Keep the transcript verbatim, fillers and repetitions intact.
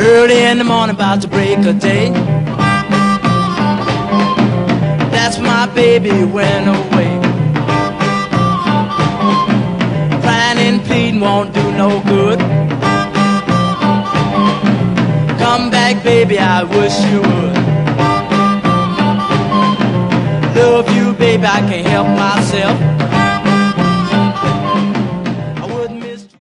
Early in the morning, about to break a day, that's my baby went away. Crying and pleading won't do no good. Come back, baby, I wish you would. Love you, baby, I can't help myself.